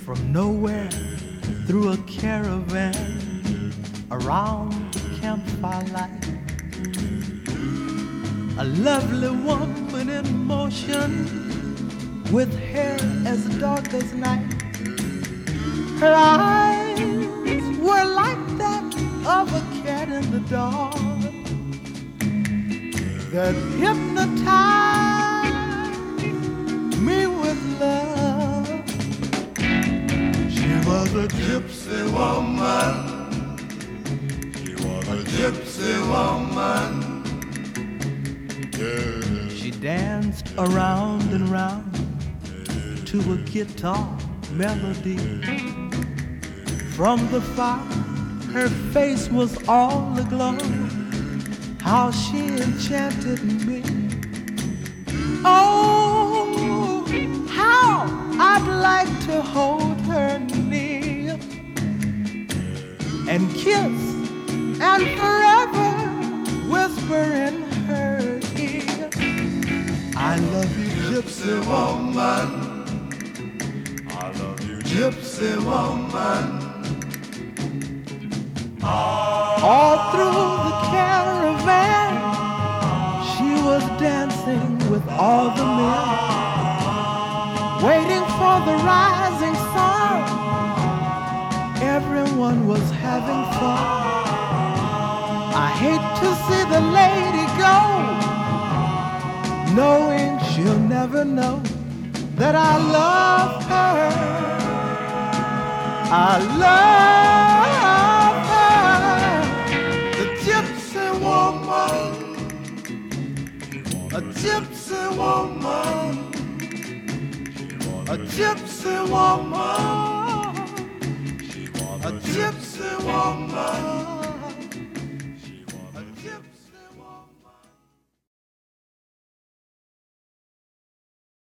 from nowhere through a caravan around the campfire light. A lovely woman in motion with hair as dark as night. Her eyes were like that of a cat in the dark that hypnotized me with love. She was a gypsy woman. She was a gypsy woman. Yeah. She danced around and round to a guitar melody. From the fire, her face was all aglow. How she enchanted me. Oh, how I'd like to hold her near and kiss and forever whisper in her ear, I love you, gypsy woman. I love you, gypsy woman. All through the caravan, she was dancing with all the men, waiting for the rising sun. Everyone was having fun. I hate to see the lady go, knowing she'll never know that I love her. I love gypsy woman, a gypsy woman, a gypsy woman.